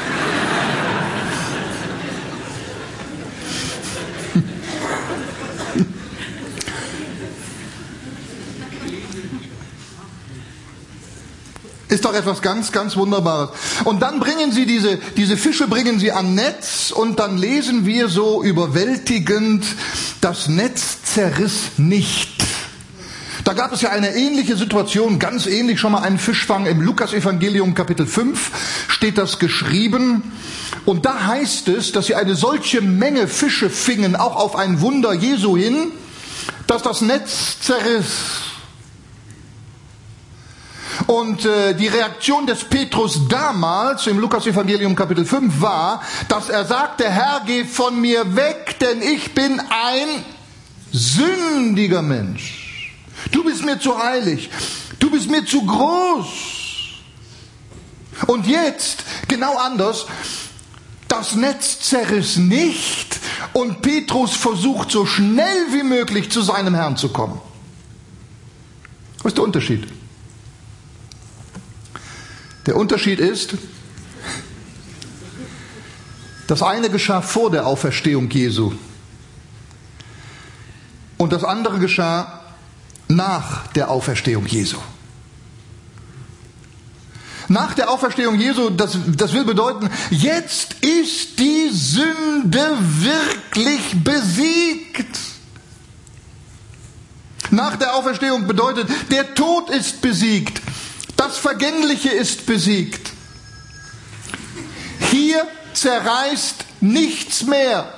Ist doch etwas ganz, ganz Wunderbares. Und dann bringen sie diese, diese Fische bringen sie an Netz und dann lesen wir so überwältigend, das Netz zerriss nicht. Da gab es ja eine ähnliche Situation, ganz ähnlich schon mal einen Fischfang. Im Lukas-Evangelium Kapitel fünf steht das geschrieben. Und da heißt es, dass sie eine solche Menge Fische fingen, auch auf ein Wunder Jesu hin, dass das Netz zerriss. Und äh, die Reaktion des Petrus damals im Lukas-Evangelium Kapitel fünf war, dass er sagte, Herr, geh von mir weg, denn ich bin ein sündiger Mensch. Du bist mir zu heilig. Du bist mir zu groß. Und jetzt, genau anders, das Netz zerriss nicht und Petrus versucht so schnell wie möglich zu seinem Herrn zu kommen. Was ist der Unterschied? Der Unterschied ist, das eine geschah vor der Auferstehung Jesu und das andere geschah nach der Auferstehung Jesu. Nach der Auferstehung Jesu, das, das will bedeuten, jetzt ist die Sünde wirklich besiegt. Nach der Auferstehung bedeutet, der Tod ist besiegt. Das Vergängliche ist besiegt. Hier zerreißt nichts mehr.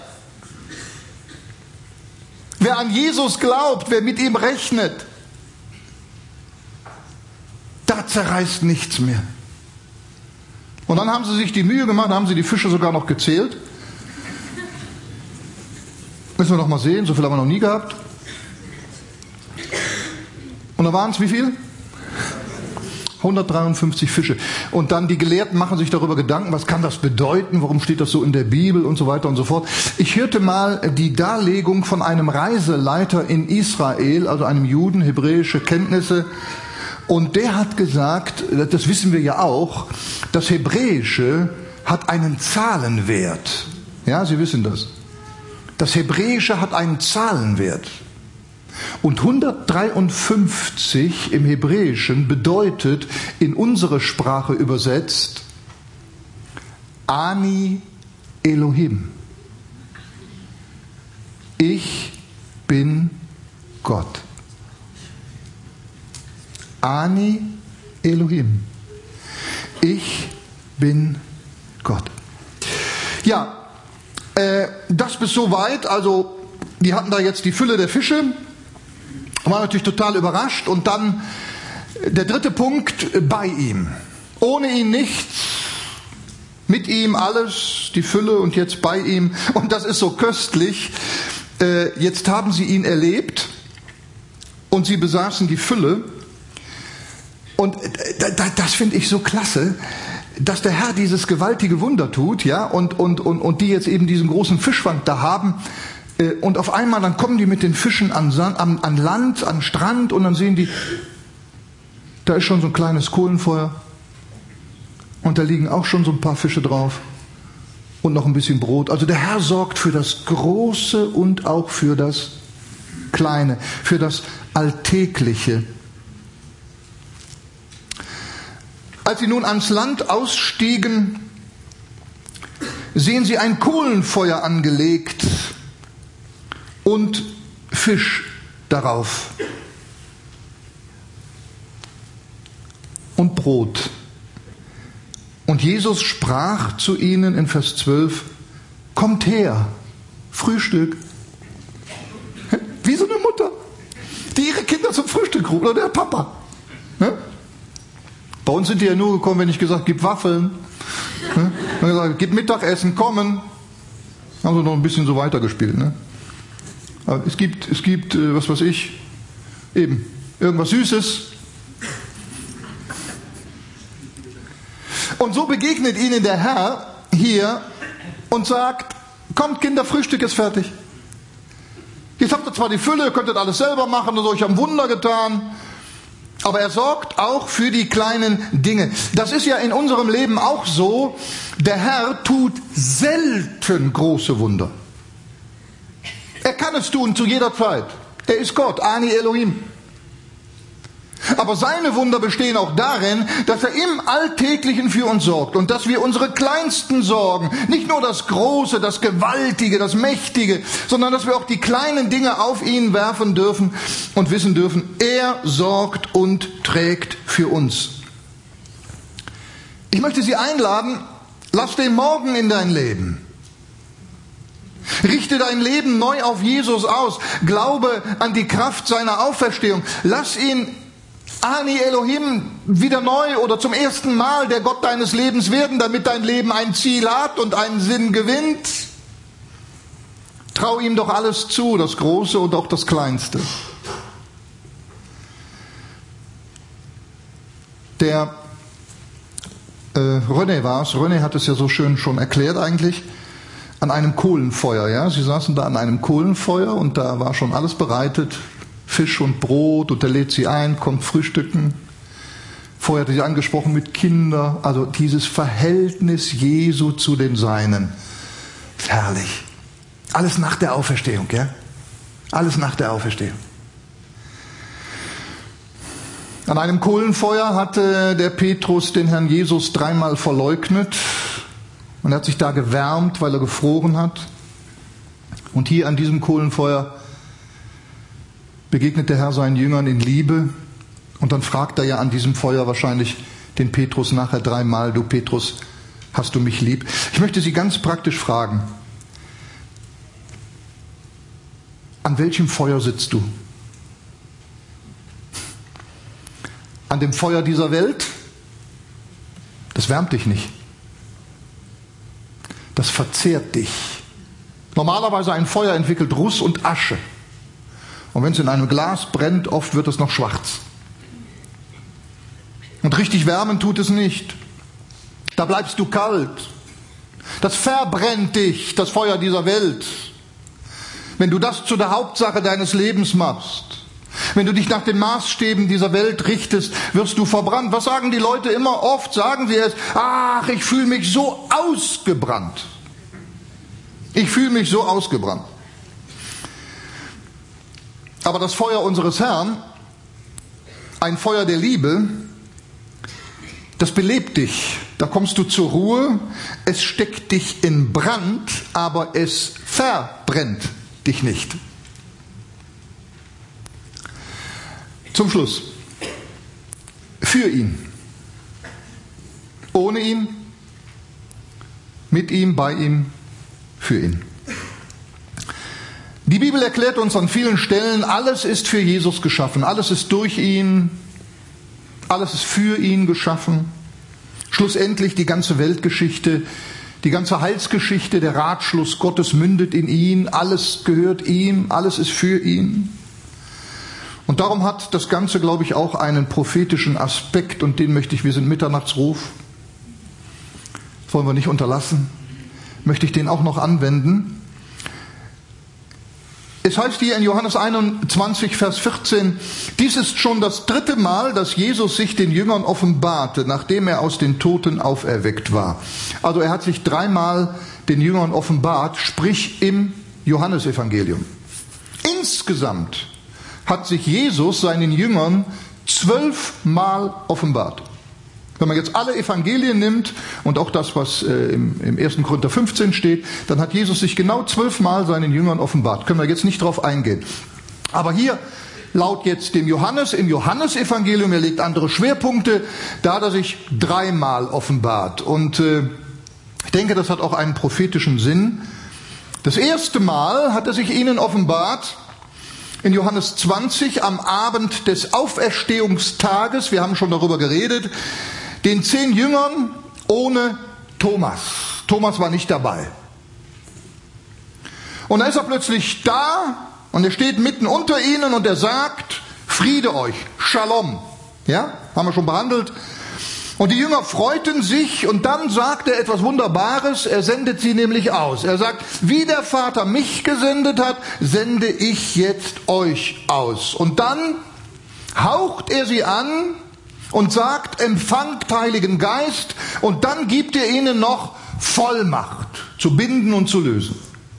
Wer an Jesus glaubt, wer mit ihm rechnet, da zerreißt nichts mehr. Und dann haben sie sich die Mühe gemacht, haben sie die Fische sogar noch gezählt. Müssen wir noch mal sehen, so viel haben wir noch nie gehabt. Und da waren es wie viel? hundertdreiundfünfzig Fische. Und dann die Gelehrten machen sich darüber Gedanken, was kann das bedeuten, warum steht das so in der Bibel und so weiter und so fort. Ich hörte mal die Darlegung von einem Reiseleiter in Israel, also einem Juden, hebräische Kenntnisse. Und der hat gesagt, das wissen wir ja auch, das Hebräische hat einen Zahlenwert. Ja, Sie wissen das. Das Hebräische hat einen Zahlenwert. Und hundertdreiundfünfzig im Hebräischen bedeutet in unsere Sprache übersetzt Ani Elohim. Ich bin Gott. Ani Elohim. Ich bin Gott. Ja, äh, das bis soweit. Also, die hatten da jetzt die Fülle der Fische. War natürlich total überrascht. Und dann der dritte Punkt, bei ihm. Ohne ihn nichts, mit ihm alles, die Fülle und jetzt bei ihm. Und das ist so köstlich. Äh, jetzt haben sie ihn erlebt und sie besaßen die Fülle. Und das finde ich so klasse, dass der Herr dieses gewaltige Wunder tut, ja, und, und, und, und die jetzt eben diesen großen Fischfang da haben. Und auf einmal, dann kommen die mit den Fischen an, an, an Land, an Strand und dann sehen die, da ist schon so ein kleines Kohlenfeuer und da liegen auch schon so ein paar Fische drauf und noch ein bisschen Brot. Also der Herr sorgt für das Große und auch für das Kleine, für das Alltägliche. Als sie nun ans Land ausstiegen, sehen sie ein Kohlenfeuer angelegt und Fisch darauf und Brot. Und Jesus sprach zu ihnen in Vers zwölf, kommt her, Frühstück. Wie so eine Mutter, die ihre Kinder zum Frühstück ruft, oder der Papa. Bei uns sind die ja nur gekommen, wenn ich gesagt, gib Waffeln. Dann gesagt, gib Mittagessen, kommen. Haben sie noch ein bisschen so weitergespielt, ne? Aber es gibt, es gibt, was weiß ich, eben, irgendwas Süßes. Und so begegnet ihnen der Herr hier und sagt, kommt Kinder, Frühstück ist fertig. Jetzt habt ihr zwar die Fülle, ihr könntet alles selber machen und so, ich habe ein Wunder getan. Aber er sorgt auch für die kleinen Dinge. Das ist ja in unserem Leben auch so. Der Herr tut selten große Wunder. Er kann es tun zu jeder Zeit. Er ist Gott, Ani Elohim. Aber seine Wunder bestehen auch darin, dass er im Alltäglichen für uns sorgt und dass wir unsere kleinsten Sorgen, nicht nur das Große, das Gewaltige, das Mächtige, sondern dass wir auch die kleinen Dinge auf ihn werfen dürfen und wissen dürfen, er sorgt und trägt für uns. Ich möchte Sie einladen, lass den Morgen in dein Leben. Richte dein Leben neu auf Jesus aus. Glaube an die Kraft seiner Auferstehung. Lass ihn Ani Elohim wieder neu oder zum ersten Mal der Gott deines Lebens werden, damit dein Leben ein Ziel hat und einen Sinn gewinnt. Trau ihm doch alles zu, das Große und auch das Kleinste. Der äh, René war es, René hat es ja so schön schon erklärt eigentlich, an einem Kohlenfeuer. Ja? Sie saßen da an einem Kohlenfeuer und da war schon alles bereitet, Fisch und Brot, und er lädt sie ein, kommt frühstücken. Vorher hatte sie angesprochen mit Kindern, also dieses Verhältnis Jesu zu den Seinen. Herrlich. Alles nach der Auferstehung, ja? Alles nach der Auferstehung. An einem Kohlenfeuer hatte der Petrus den Herrn Jesus dreimal verleugnet. Und er hat sich da gewärmt, weil er gefroren hat. Und hier an diesem Kohlenfeuer begegnet der Herr seinen Jüngern in Liebe. Und dann fragt er ja an diesem Feuer wahrscheinlich den Petrus nachher dreimal: Du Petrus, hast du mich lieb? Ich möchte Sie ganz praktisch fragen: An welchem Feuer sitzt du? An dem Feuer dieser Welt? Das wärmt dich nicht. Das verzehrt dich. Normalerweise ein Feuer entwickelt Ruß und Asche. Und wenn es in einem Glas brennt, oft wird es noch schwarz. Und richtig wärmen tut es nicht. Da bleibst du kalt. Das verbrennt dich, das Feuer dieser Welt. Wenn du das zu der Hauptsache deines Lebens machst, wenn du dich nach den Maßstäben dieser Welt richtest, wirst du verbrannt. Was sagen die Leute immer? Oft sagen sie es: Ach, ich fühle mich so ausgebrannt. Ich fühle mich so ausgebrannt. Aber das Feuer unseres Herrn, ein Feuer der Liebe, das belebt dich. Da kommst du zur Ruhe. Es steckt dich in Brand, aber es verbrennt dich nicht. Zum Schluss. Für ihn. Ohne ihn. Mit ihm, bei ihm, für ihn. Die Bibel erklärt uns an vielen Stellen, alles ist für Jesus geschaffen. Alles ist durch ihn. Alles ist für ihn geschaffen. Schlussendlich die ganze Weltgeschichte, die ganze Heilsgeschichte, der Ratschluss Gottes mündet in ihn. Alles gehört ihm, alles ist für ihn. Und darum hat das Ganze, glaube ich, auch einen prophetischen Aspekt, und den möchte ich, wir sind Mitternachtsruf, das wollen wir nicht unterlassen, möchte ich den auch noch anwenden. Es heißt hier in Johannes einundzwanzig, Vers vierzehn, dies ist schon das dritte Mal, dass Jesus sich den Jüngern offenbarte, nachdem er aus den Toten auferweckt war. Also er hat sich dreimal den Jüngern offenbart, sprich im Johannesevangelium. Insgesamt hat sich Jesus seinen Jüngern zwölfmal offenbart. Wenn man jetzt alle Evangelien nimmt und auch das, was äh, im, im ersten Korinther fünfzehn steht, dann hat Jesus sich genau zwölfmal seinen Jüngern offenbart. Können wir jetzt nicht drauf eingehen. Aber hier, laut jetzt dem Johannes, im Johannesevangelium, er legt andere Schwerpunkte, da hat er sich dreimal offenbart. Und äh, ich denke, das hat auch einen prophetischen Sinn. Das erste Mal hat er sich ihnen offenbart in Johannes zwanzig am Abend des Auferstehungstages. Wir haben schon darüber geredet. Den zehn Jüngern ohne Thomas. Thomas war nicht dabei. Und dann ist er plötzlich da und er steht mitten unter ihnen und er sagt: Friede euch, Shalom. Ja, haben wir schon behandelt. Und die Jünger freuten sich und dann sagt er etwas Wunderbares. Er sendet sie nämlich aus. Er sagt: Wie der Vater mich gesendet hat, sende ich jetzt euch aus. Und dann haucht er sie an und sagt: Empfangt Heiligen Geist, und dann gibt er ihnen noch Vollmacht zu binden und zu lösen.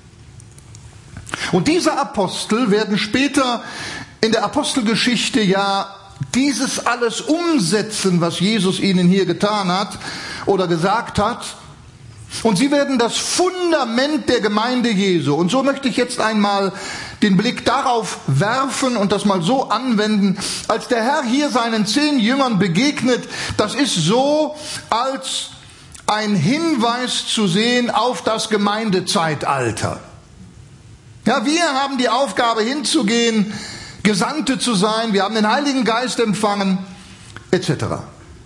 Und diese Apostel werden später in der Apostelgeschichte ja dieses alles umsetzen, was Jesus ihnen hier getan hat oder gesagt hat. Und sie werden das Fundament der Gemeinde Jesu. Und so möchte ich jetzt einmal den Blick darauf werfen und das mal so anwenden, als der Herr hier seinen zehn Jüngern begegnet. Das ist so, als ein Hinweis zu sehen auf das Gemeindezeitalter. Ja, wir haben die Aufgabe hinzugehen, Gesandte zu sein, wir haben den Heiligen Geist empfangen, et cetera.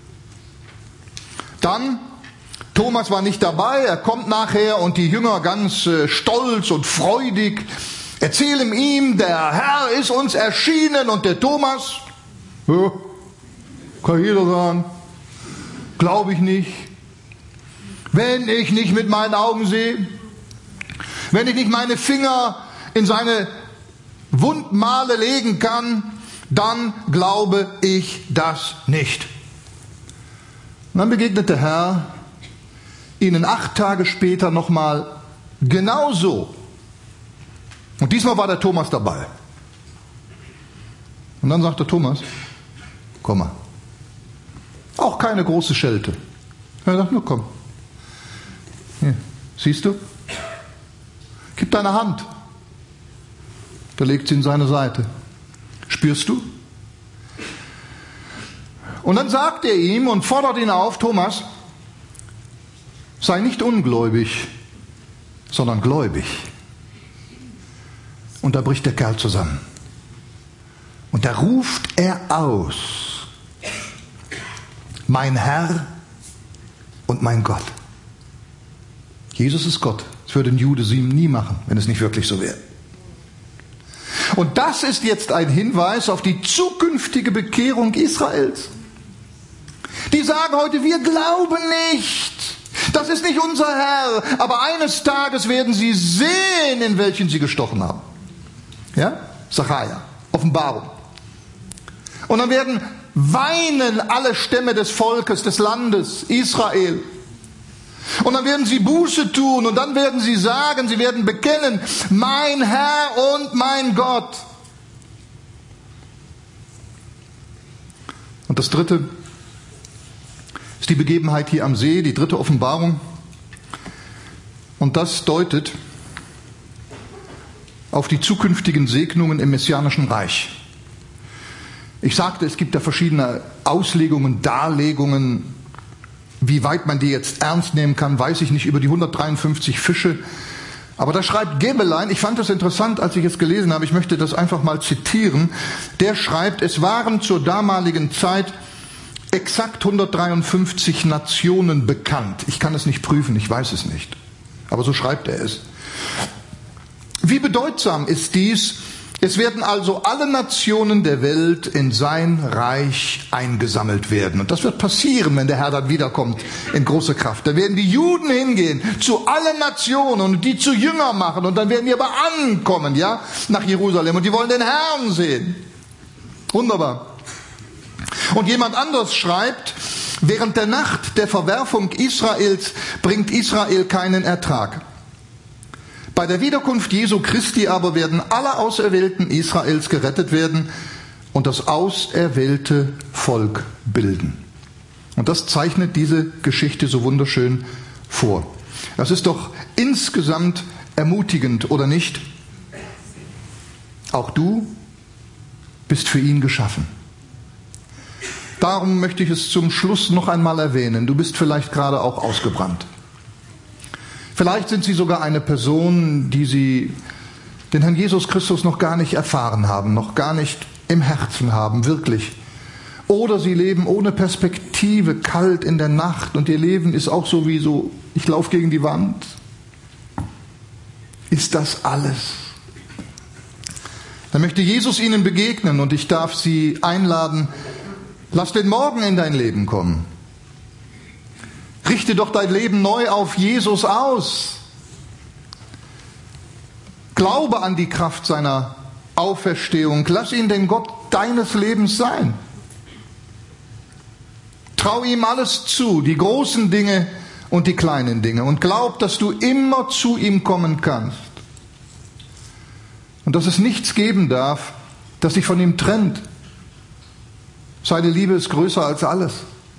Dann, Thomas war nicht dabei, er kommt nachher und die Jünger ganz äh, stolz und freudig erzählen ihm, der Herr ist uns erschienen, und der Thomas, ja, kann jeder sagen, glaube ich nicht. Wenn ich nicht mit meinen Augen sehe, wenn ich nicht meine Finger in seine Wundmale legen kann, dann glaube ich das nicht. Und dann begegnet der Herr ihnen acht Tage später nochmal genauso. Und diesmal war der Thomas dabei. Und dann sagt der Thomas: komm mal. Auch keine große Schelte. Er sagt nur, komm. Hier, siehst du? Gib deine Hand. Da legt sie in seine Seite. Spürst du? Und dann sagt er ihm und fordert ihn auf, Thomas, sei nicht ungläubig, sondern gläubig. Und da bricht der Kerl zusammen. Und da ruft er aus, mein Herr und mein Gott. Jesus ist Gott. Das würde ein Jude sie nie machen, wenn es nicht wirklich so wäre. Und das ist jetzt ein Hinweis auf die zukünftige Bekehrung Israels. Die sagen heute, wir glauben nicht. Das ist nicht unser Herr. Aber eines Tages werden sie sehen, in welchen sie gestochen haben. Ja? Sacharja, Offenbarung. Und dann werden weinen alle Stämme des Volkes, des Landes, Israel. Und dann werden sie Buße tun und dann werden sie sagen, sie werden bekennen, mein Herr und mein Gott. Und das dritte ist die Begebenheit hier am See, die dritte Offenbarung. Und das deutet auf die zukünftigen Segnungen im messianischen Reich. Ich sagte, es gibt da verschiedene Auslegungen, Darlegungen. Wie weit man die jetzt ernst nehmen kann, weiß ich nicht, über die hundertdreiundfünfzig Fische. Aber da schreibt Gebelein, ich fand das interessant, als ich es gelesen habe, ich möchte das einfach mal zitieren. Der schreibt, es waren zur damaligen Zeit exakt hundertdreiundfünfzig Nationen bekannt. Ich kann es nicht prüfen, ich weiß es nicht. Aber so schreibt er es. Wie bedeutsam ist dies? Es werden also alle Nationen der Welt in sein Reich eingesammelt werden. Und das wird passieren, wenn der Herr dann wiederkommt in großer Kraft. Da werden die Juden hingehen zu allen Nationen und die zu Jünger machen. Und dann werden die aber ankommen, ja, nach Jerusalem. Und die wollen den Herrn sehen. Wunderbar. Und jemand anderes schreibt, während der Nacht der Verwerfung Israels bringt Israel keinen Ertrag. Bei der Wiederkunft Jesu Christi aber werden alle Auserwählten Israels gerettet werden und das auserwählte Volk bilden. Und das zeichnet diese Geschichte so wunderschön vor. Das ist doch insgesamt ermutigend, oder nicht? Auch du bist für ihn geschaffen. Darum möchte ich es zum Schluss noch einmal erwähnen. Du bist vielleicht gerade auch ausgebrannt. Vielleicht sind Sie sogar eine Person, die Sie den Herrn Jesus Christus noch gar nicht erfahren haben, noch gar nicht im Herzen haben, wirklich. Oder Sie leben ohne Perspektive, kalt in der Nacht und Ihr Leben ist auch so wie so, ich laufe gegen die Wand. Ist das alles? Dann möchte Jesus Ihnen begegnen und ich darf Sie einladen, lass den Morgen in dein Leben kommen. Richte doch dein Leben neu auf Jesus aus. Glaube an die Kraft seiner Auferstehung. Lass ihn den Gott deines Lebens sein. Trau ihm alles zu, die großen Dinge und die kleinen Dinge. Und glaub, dass du immer zu ihm kommen kannst. Und dass es nichts geben darf, das dich von ihm trennt. Seine Liebe ist größer als alles.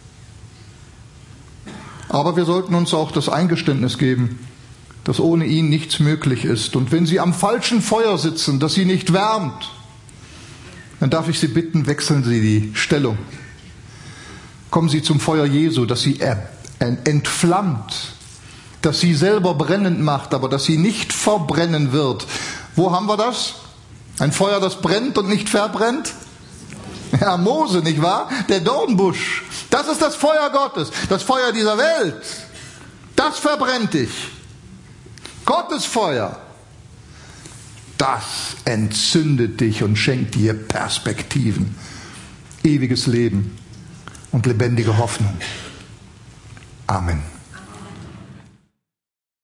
Aber wir sollten uns auch das Eingeständnis geben, dass ohne ihn nichts möglich ist. Und wenn Sie am falschen Feuer sitzen, das Sie nicht wärmt, dann darf ich Sie bitten, wechseln Sie die Stellung. Kommen Sie zum Feuer Jesu, das Sie entflammt, das Sie selber brennend macht, aber das Sie nicht verbrennen wird. Wo haben wir das? Ein Feuer, das brennt und nicht verbrennt? Ja, Mose, nicht wahr? Der Dornbusch. Das ist das Feuer Gottes, das Feuer dieser Welt. Das verbrennt dich. Gottes Feuer, das entzündet dich und schenkt dir Perspektiven, ewiges Leben und lebendige Hoffnung. Amen.